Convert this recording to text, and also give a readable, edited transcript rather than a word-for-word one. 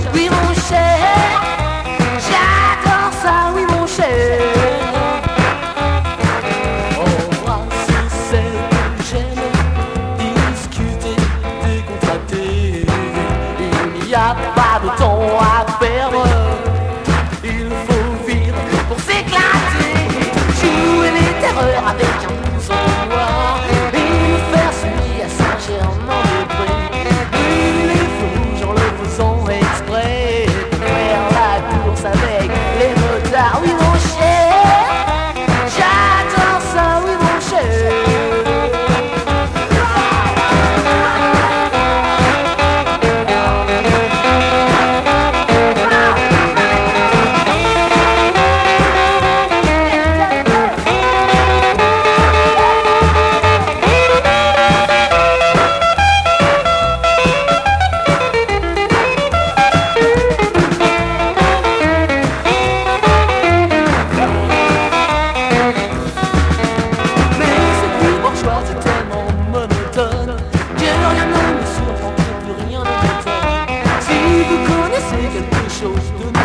oui mon cher, j'adore ça, oui mon cher. Embrasser celle que j'aime, discuter, décontracter. Il n'y a pas de temps à perdre, il faut vivre pour s'éclater. Jouer les terreurs avec un blouson noir et nous faire celui à Saint-Germain-des-Prés. Il est fou, en le faisant exprès pour faire la course avec les motards. Oui mon cher, j'adore ça, oui mon cher. C'est tellement monotone que rien ne me surprend, que plus rien ne m'étonne. Si vous connaissez quelque chose de